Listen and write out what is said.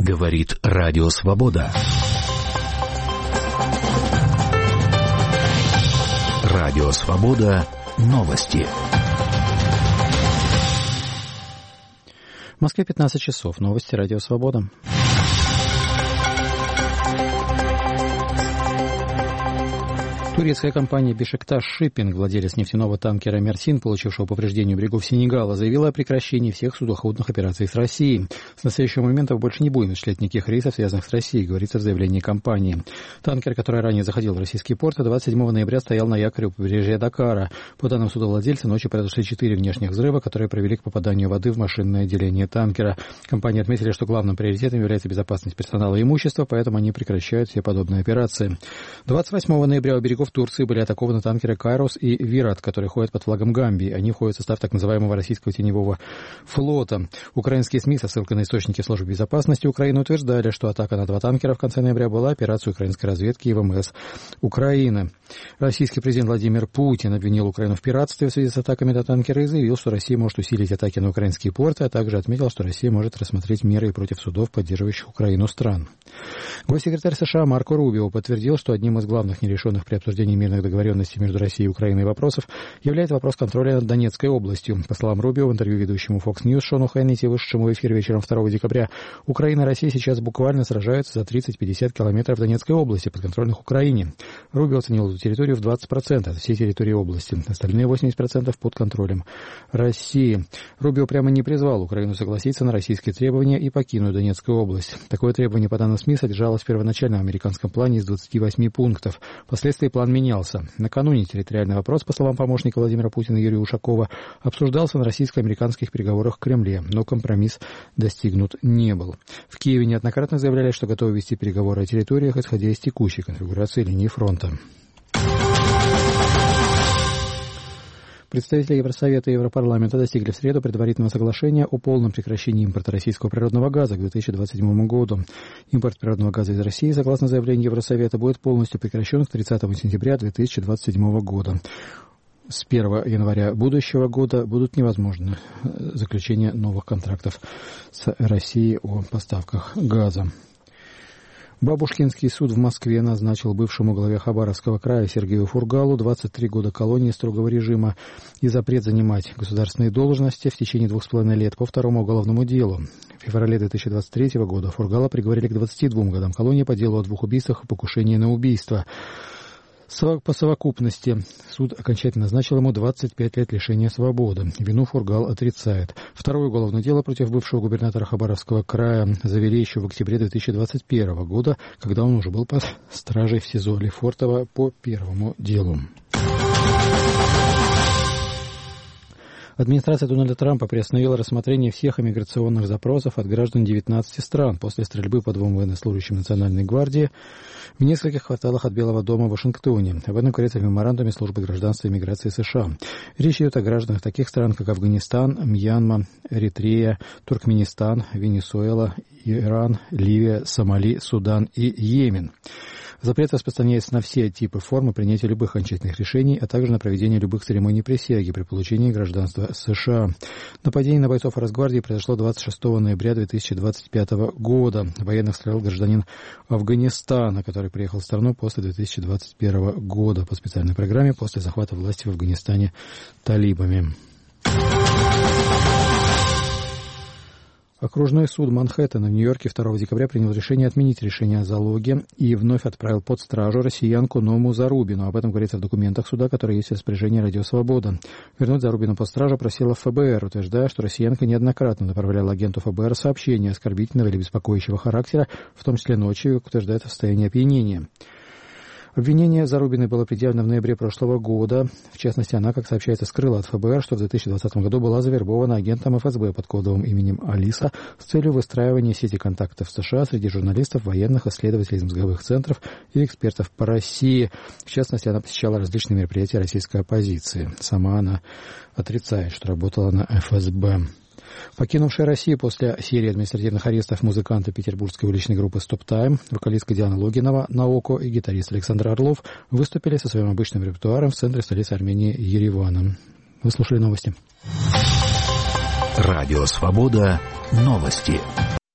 Говорит Радио Свобода. Радио Свобода. Новости. В Москве 15 часов. Новости Радио Свобода. Турецкая компания «Бешикташ Шиппинг», владелец нефтяного танкера «Мерсин», получившего повреждения у берегов Сенегала, заявила о прекращении всех судоходных операций с Россией. С настоящего момента мы больше не будем осуществлять никаких рейсов, связанных с Россией, говорится в заявлении компании. Танкер, который ранее заходил в российские порты, 27 ноября стоял на якоре у побережья Дакара. По данным судовладельца, ночью произошли 4 внешних взрыва, которые привели к попаданию воды в машинное отделение танкера. Компания отметили, что главным приоритетом является безопасность персонала и имущества, поэтому они прекращают все подобные операции. 28 ноября у берегов Турции были атакованы танкеры «Кайрос» и «Вират», которые ходят под флагом Гамбии. Они входят в состав так называемого российского теневого флота. Украинские СМИ со ссылкой на источники службы безопасности Украины утверждали, что атака на 2 танкера в конце ноября была операцией украинской разведки и ВМС Украины. Российский президент Владимир Путин обвинил Украину в пиратстве в связи с атаками на танкеры и заявил, что Россия может усилить атаки на украинские порты, а также отметил, что Россия может рассмотреть меры и против судов, поддерживающих Украину стран. Госсекретарь США Марко Рубио подтвердил, что одним из главных нерешенных при обсуждении мирных договоренностей между Россией и Украиной вопросов является вопрос контроля над Донецкой областью. По словам Рубио, в интервью ведущему Fox News Шону Хеннети, вышедшему в эфир вечером 2 декабря, Украина и Россия сейчас буквально сражаются за 30-50 километров Донецкой области, подконтрольных Украине. Рубио оценил эту территорию в 20% от всей территории области. Остальные 80% под контролем России. Рубио прямо не призвал Украину согласиться на российские требования и покинуть Донецкую область. Такое требование, по данным СМИ, содержалось в первоначальном американском плане из 28 пунктов. Впоследствии план менялся. Накануне территориальный вопрос, по словам помощника Владимира Путина Юрия Ушакова, обсуждался на российско-американских переговорах в Кремле, но компромисс достигнут не был. В Киеве неоднократно заявляли, что готовы вести переговоры о территориях, исходя из текущей конфигурации линии фронта. Представители Евросовета и Европарламента достигли в среду предварительного соглашения о полном прекращении импорта российского природного газа к 2027 году. Импорт природного газа из России, согласно заявлению Евросовета, будет полностью прекращен к 30 сентября 2027 года. С 1 января будущего года будут невозможны заключение новых контрактов с Россией о поставках газа. Бабушкинский суд в Москве назначил бывшему главе Хабаровского края Сергею Фургалу 23 года колонии строгого режима и запрет занимать государственные должности в течение 2,5 лет по второму уголовному делу. В феврале 2023 года Фургала приговорили к 22 годам колонии по делу о 2 убийствах и покушении на убийство. По совокупности суд окончательно назначил ему 25 лет лишения свободы. Вину Фургал отрицает. Второе уголовное дело против бывшего губернатора Хабаровского края завели еще в октябре 2021 года, когда он уже был под стражей в СИЗО Лефортово по первому делу. Администрация Дональда Трампа приостановила рассмотрение всех иммиграционных запросов от граждан 19 стран после стрельбы по 2 военнослужащим Национальной гвардии в нескольких кварталах от Белого дома в Вашингтоне. Об этом говорится в меморандуме Службы гражданства и миграции США. Речь идет о гражданах таких стран, как Афганистан, Мьянма, Эритрея, Туркменистан, Венесуэла, Иран, Ливия, Сомали, Судан и Йемен. Запрет распространяется на все типы формы принятия любых окончательных решений, а также на проведение любых церемоний присяги при получении гражданства США. Нападение на бойцов Росгвардии произошло 26 ноября 2025 года. Военных стрелял гражданин Афганистана, который приехал в страну после 2021 года по специальной программе после захвата власти в Афганистане талибами. Окружной суд Манхэттена в Нью-Йорке 2 декабря принял решение отменить решение о залоге и вновь отправил под стражу россиянку Ному Зарубину. Об этом говорится в документах суда, которые есть в распоряжении Радио Свобода. Вернуть Зарубину под стражу просила ФБР, утверждая, что россиянка неоднократно направляла агенту ФБР сообщения оскорбительного или беспокоящего характера, в том числе ночью, как утверждает, в состоянии опьянения. Обвинение Зарубиной было предъявлено в ноябре прошлого года. В частности, она, как сообщается, скрыла от ФБР, что в 2020 году была завербована агентом ФСБ под кодовым именем Алиса с целью выстраивания сети контактов в США среди журналистов, военных, исследователей из мозговых центров и экспертов по России. В частности, она посещала различные мероприятия российской оппозиции. Сама она отрицает, что работала на ФСБ. Покинувшая Россию после серии административных арестов музыканты петербургской уличной группы «Стоп Тайм», вокалистка Диана Логинова «Наоко» и гитарист Александр Орлов выступили со своим обычным репертуаром в центре столицы Армении Еревана. Вы слушали новости. Радио «Свобода». Новости.